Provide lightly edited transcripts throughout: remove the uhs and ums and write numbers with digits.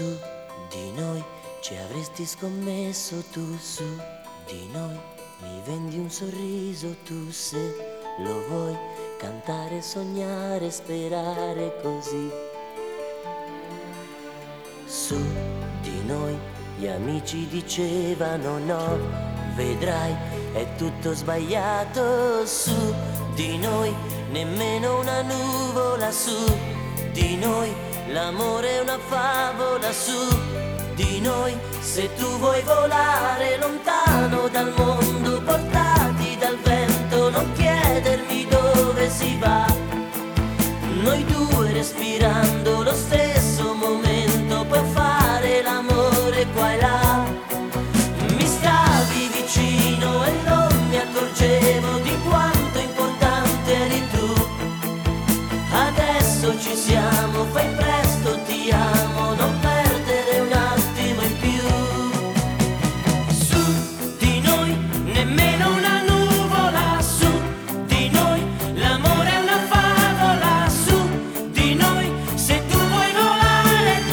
Su di noi ci avresti scommesso tu, su di noi mi vendi un sorriso tu, se lo vuoi cantare, sognare, sperare così. Su di noi gli amici dicevano no, vedrai è tutto sbagliato. Su di noi nemmeno una nuvola, su di noi l'amore è una favola. Su di noi se tu vuoi volare lontano dal mondo, portati dal vento, non chiedermi dove si va. Noi due respirando lo stesso momento, puoi fare l'amore qua e là. Mi stavi vicino e non mi accorgevo di quanto importante eri tu. Adesso ci siamo, fai presto, ti amo, non perdere un attimo in più. Su di noi nemmeno una nuvola, su di noi l'amore è una favola. Su di noi se tu vuoi volare.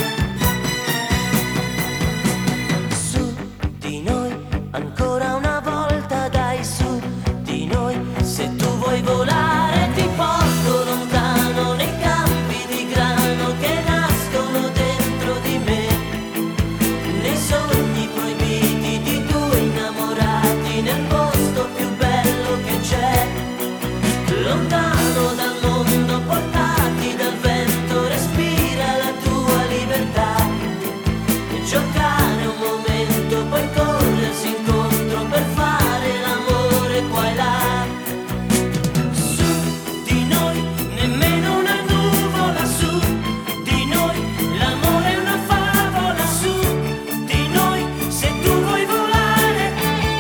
Su di noi ancora una volta, dai, su di noi se tu vuoi volare ti porto lontano nei campi di grano che nascono dentro di me, nei sogni proibiti di due innamorati, nel posto più bello che c'è, lontano dal mondo, portati dal vento, respira la tua libertà, e giocare un momento, poi corrersi incontro per fare l'amore qua e là. Su di noi nemmeno una nuvola, su di noi l'amore è una favola. Su di noi se tu vuoi volare.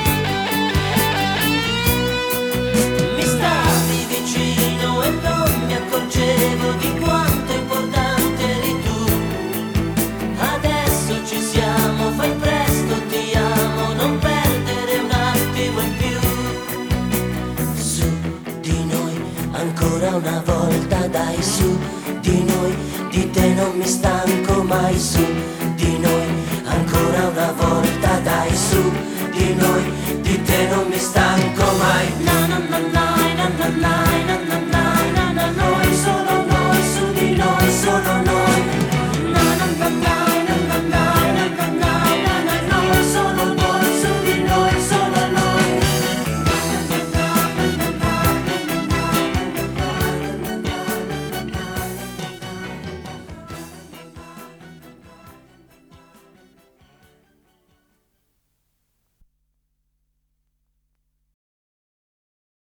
Mi stavi vicino e non mi accorgevo di quanto importante eri tu. Adesso ci siamo, fai presto, ti amo, non perdere un attimo in più. Su di noi ancora una volta, dai, su di noi, di te non mi stanco mai. Su di noi ancora una volta, dai, su di noi, di te non mi stanco mai. Na na na na na na na.